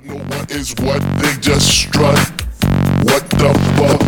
don't know what is what, they just strut. What the fuck?